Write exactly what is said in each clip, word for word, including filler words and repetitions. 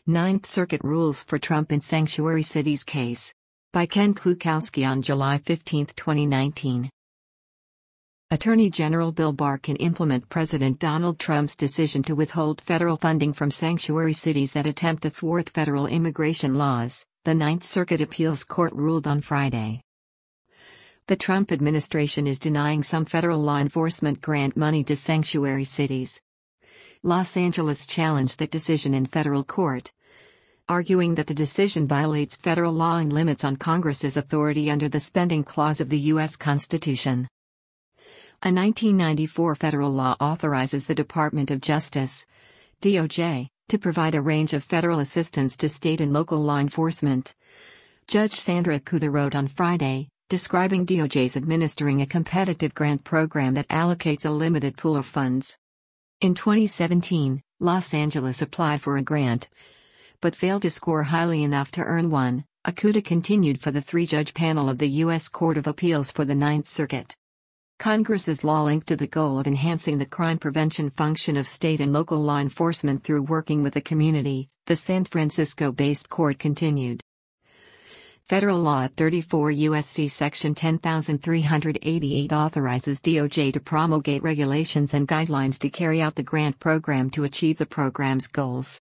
Ninth Circuit rules for Trump in Sanctuary Cities case. By Ken Klukowski on July fifteenth, twenty nineteen. Attorney General Bill Barr can implement President Donald Trump's decision to withhold federal funding from sanctuary cities that attempt to thwart federal immigration laws, the Ninth Circuit Appeals Court ruled on Friday. The Trump administration is denying some federal law enforcement grant money to sanctuary cities. Los Angeles challenged that decision in federal court, arguing that the decision violates federal law and limits on Congress's authority under the Spending Clause of the U S Constitution. A nineteen ninety-four federal law authorizes the Department of Justice, D O J, to provide a range of federal assistance to state and local law enforcement. Judge Sandra Kuta wrote on Friday, describing D O J's administering a competitive grant program that allocates a limited pool of funds. In twenty seventeen, Los Angeles applied for a grant, but failed to score highly enough to earn one. Akuta continued for the three-judge panel of the U S Court of Appeals for the Ninth Circuit. Congress's law linked to the goal of enhancing the crime prevention function of state and local law enforcement through working with the community, the San Francisco-based court continued. Federal law at thirty-four U S C Section ten thousand three hundred eighty-eight authorizes D O J to promulgate regulations and guidelines to carry out the grant program to achieve the program's goals.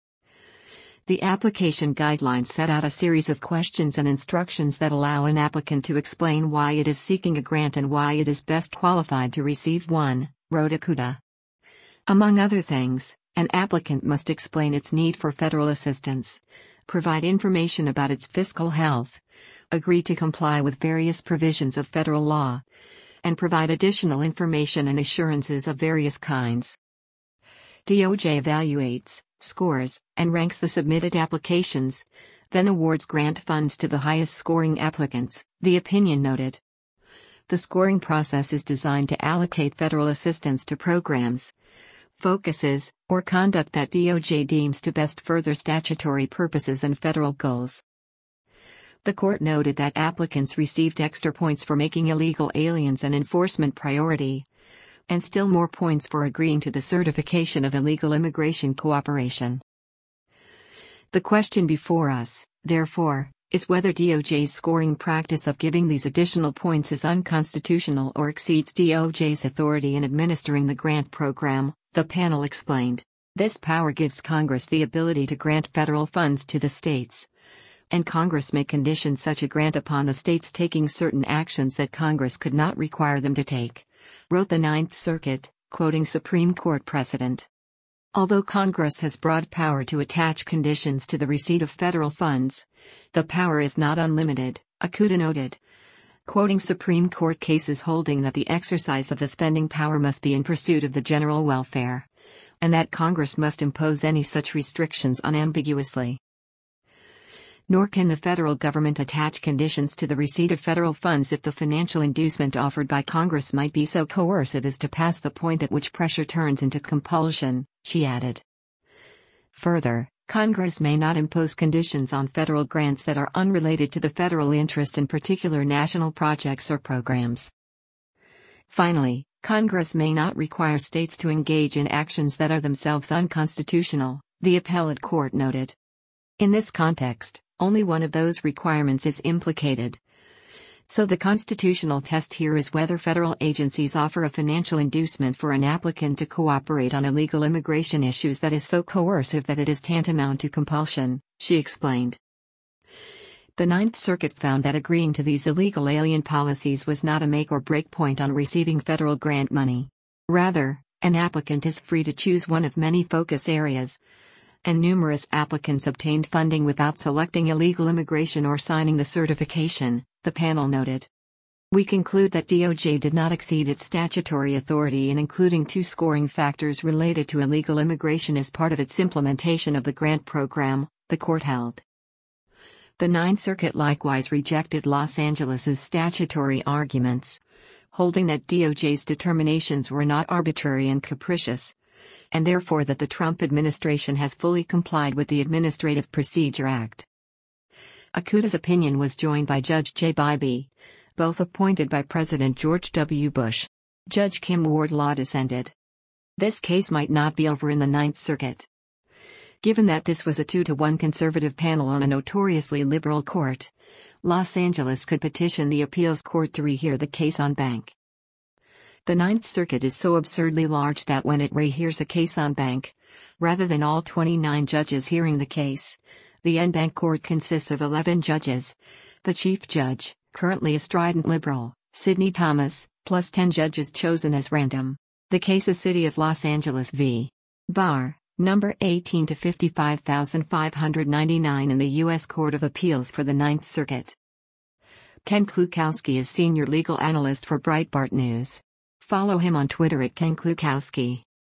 The application guidelines set out a series of questions and instructions that allow an applicant to explain why it is seeking a grant and why it is best qualified to receive one, wrote Akuta. Among other things, an applicant must explain its need for federal assistance, provide information about its fiscal health, agree to comply with various provisions of federal law, and provide additional information and assurances of various kinds. D O J evaluates, scores, and ranks the submitted applications, then awards grant funds to the highest scoring applicants, the opinion noted. The scoring process is designed to allocate federal assistance to programs, focuses, or conduct that D O J deems to best further statutory purposes and federal goals. The court noted that applicants received extra points for making illegal aliens an enforcement priority, and still more points for agreeing to the certification of illegal immigration cooperation. The question before us, therefore, is whether D O J's scoring practice of giving these additional points is unconstitutional or exceeds D O J's authority in administering the grant program, the panel explained. This power gives Congress the ability to grant federal funds to the states, and Congress may condition such a grant upon the states taking certain actions that Congress could not require them to take, wrote the Ninth Circuit, quoting Supreme Court precedent. Although Congress has broad power to attach conditions to the receipt of federal funds, the power is not unlimited, Akuta noted, quoting Supreme Court cases holding that the exercise of the spending power must be in pursuit of the general welfare, and that Congress must impose any such restrictions unambiguously. Nor can the federal government attach conditions to the receipt of federal funds if the financial inducement offered by Congress might be so coercive as to pass the point at which pressure turns into compulsion, she added. Further, Congress may not impose conditions on federal grants that are unrelated to the federal interest in particular national projects or programs. Finally, Congress may not require states to engage in actions that are themselves unconstitutional, the appellate court noted. In this context, only one of those requirements is implicated. So the constitutional test here is whether federal agencies offer a financial inducement for an applicant to cooperate on illegal immigration issues that is so coercive that it is tantamount to compulsion, she explained. The Ninth Circuit found that agreeing to these illegal alien policies was not a make or break point on receiving federal grant money. Rather, an applicant is free to choose one of many focus areas, and numerous applicants obtained funding without selecting illegal immigration or signing the certification, the panel noted. We conclude that D O J did not exceed its statutory authority in including two scoring factors related to illegal immigration as part of its implementation of the grant program, the court held. The Ninth Circuit likewise rejected Los Angeles's statutory arguments, holding that D O J's determinations were not arbitrary and capricious, and therefore that the Trump administration has fully complied with the Administrative Procedure Act. Akuta's opinion was joined by Judge Jay Bybee, both appointed by President George W. Bush. Judge Kim Wardlaw dissented. This case might not be over in the Ninth Circuit. Given that this was a two to one conservative panel on a notoriously liberal court, Los Angeles could petition the appeals court to rehear the case en banc. The Ninth Circuit is so absurdly large that when it rehears a case en banc, rather than all twenty-nine judges hearing the case, the en banc court consists of eleven judges. The chief judge, currently a strident liberal, Sidney Thomas, plus ten judges chosen as random. The case is City of Los Angeles v. Barr, number eighteen to fifty-five thousand five hundred ninety-nine in the U S Court of Appeals for the Ninth Circuit. Ken Klukowski is senior legal analyst for Breitbart News. Follow him on Twitter at Ken Klukowski.